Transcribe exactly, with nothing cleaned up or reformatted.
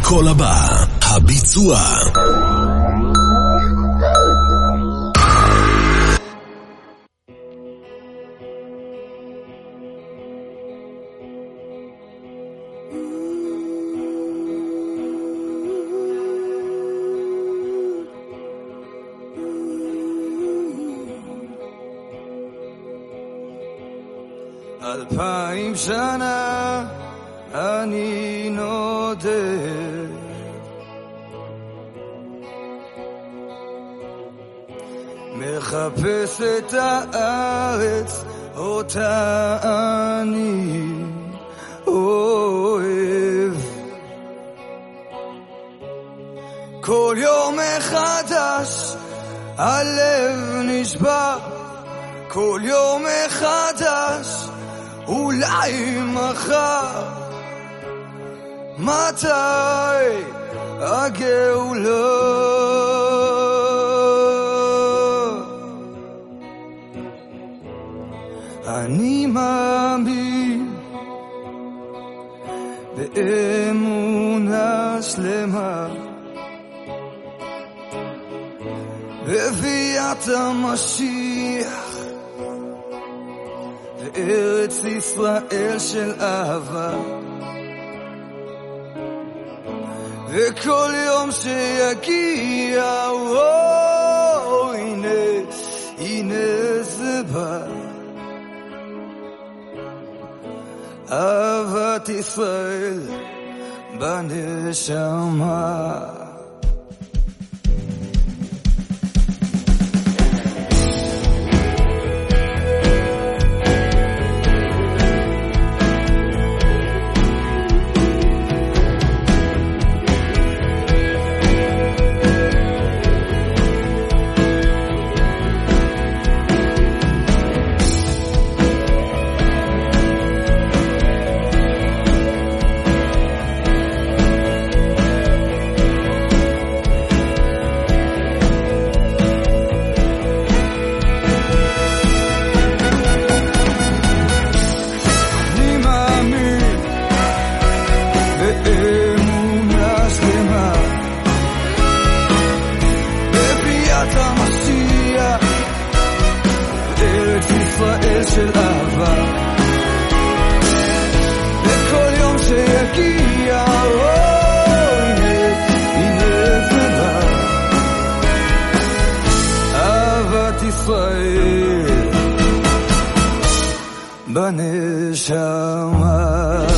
הקול הבא, הביצוע. אלפיים שנה אני נודר, מחפש את הארץ אותה אני אוהב. כל יום מחדש הלב נשבר, כל יום מחדש אולי מחר, מתי הגאולה? אני מאמין באמונה שלמה בביאת המשיח וארץ ישראל של אהבה, וכל יום שיגיע או הנה הנה זה בא, אהבת ישראל בנשמה. בנשמה.